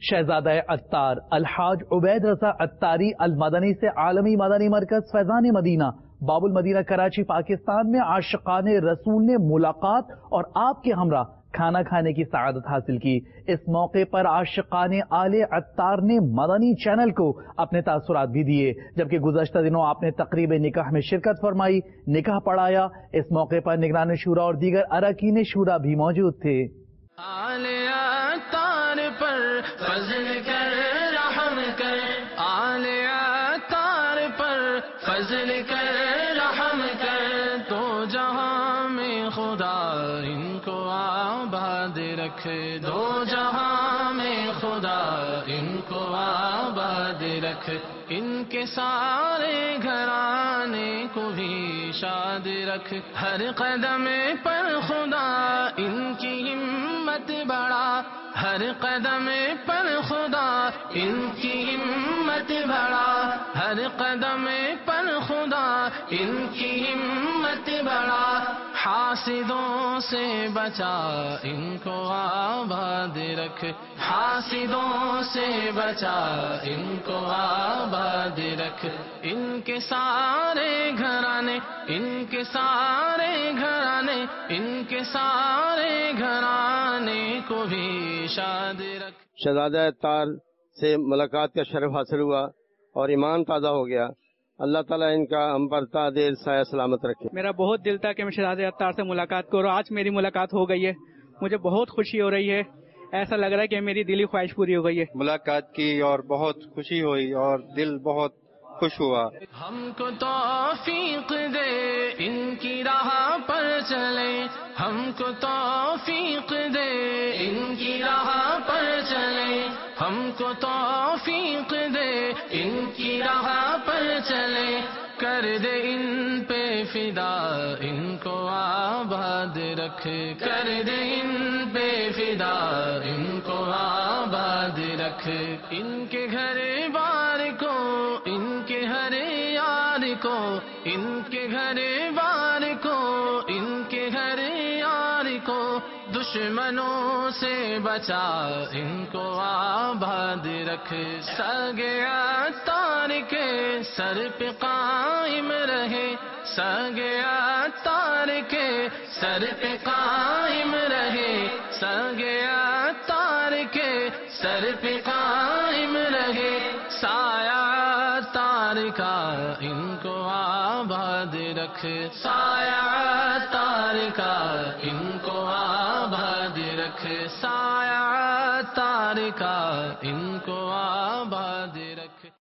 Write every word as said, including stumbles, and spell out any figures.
شہزادہ عطار الحاج عبید رضا عطاری المدنی سے عالمی مدنی مرکز فیضان مدینہ باب المدینہ کراچی پاکستان میں عاشقان رسول نے ملاقات اور آپ کے ہمراہ کھانا کھانے کی سعادت حاصل کی۔ اس موقع پر عاشقان آل عطار نے مدنی چینل کو اپنے تاثرات بھی دیے، جبکہ گزشتہ دنوں آپ نے تقریب نکاح میں شرکت فرمائی، نکاح پڑھایا۔ اس موقع پر نگران شورا اور دیگر اراکین شورا بھی موجود تھے۔ آل عطار پر فضل کر رحم کر، آل عطار پر فضل کر رحم کر، تو جہاں میں خدا ان کو آباد رکھے، دو جہاں میں خدا ان کو آباد رکھے، ان کے سارے گھرانے کو بھی شاد رکھ، ہر قدم پر خدا ان کی ہمت بڑھا، ہر قدم پر خدا ان کی ہمت بڑھا، ہر قدم پر خدا ان کی ہمت بڑھا، حاسدوں سے بچا ان کو آباد رکھ، حاسدوں سے بچا ان کو آباد رکھ، ان کے سارے گھرانے، ان کے سارے گھرانے، ان کے سارے گھرانے کو بھی شاد رکھ۔ شہزادہ عطار سے ملاقات کا شرف حاصل ہوا اور ایمان تازہ ہو گیا۔ اللہ تعالیٰ ان کا ہم پر تا دیر سایہ سلامت رکھے۔ میرا بہت دل تھا کہ میں شہزادہ عطار سے ملاقات کروں، آج میری ملاقات ہو گئی ہے، مجھے بہت خوشی ہو رہی ہے، ایسا لگ رہا ہے کہ میری دلی خواہش پوری ہو گئی ہے۔ ملاقات کی اور بہت خوشی ہوئی اور دل بہت خوش ہوا۔ ہم کو توفیق دے ان کی راہ پر چلے، ہم کو توفیق دے ان کی راہ پر چلے، ہم کو توفیق دے ان کی راہ پر چلے، کر دے ان پہ فدا ان کو آباد رکھ، کر دے ان پہ فدا ان کو آباد رکھ، ان کے گھر بار کو، ان کے ہر یار کو، ان کے گھر بار کو، ان کے گھر یار کو، دشمنوں سے بچا ان کو آباد رکھ، سگے عطار کے سر پہ قائم رہے، سگے عطار کے سر پہ قائم رہے، سگے عطار کے سر پہ قائم رہے، سایہ عطار کا ان کو آباد رکھ، سایہ عطار کا ان کو آباد رکھ، سایہ عطار کا ان کو آباد